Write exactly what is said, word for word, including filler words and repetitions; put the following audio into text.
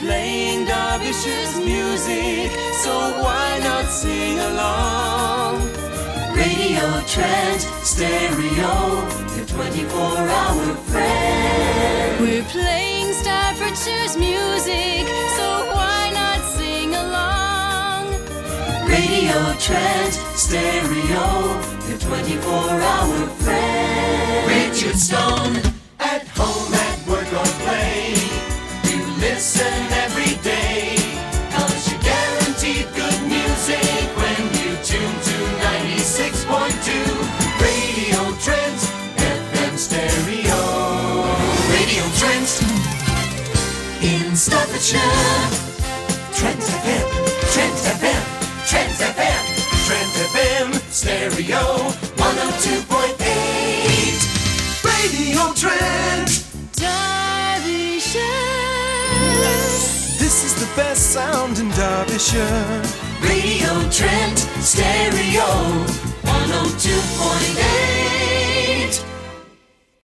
playing Derbyshire's music, so why not sing along? Radio Trent Stereo, your twenty-four hour friend. We're playing Staffordshire's music, so why not sing along? Radio Trent Stereo, your twenty-four hour friend. Richard Stone, at home, at work or play, you listen every day, 'cause you're guaranteed good music when you tune to ninety-six point two Radio Trent F M Stereo. Radio Trent in Staffordshire. Trent F M, Trent F M, Trent F M, Trent F M Stereo one oh two point eight. Radio Trent Derbyshire. This is the best sound in Derbyshire. Radio Trent Stereo one oh two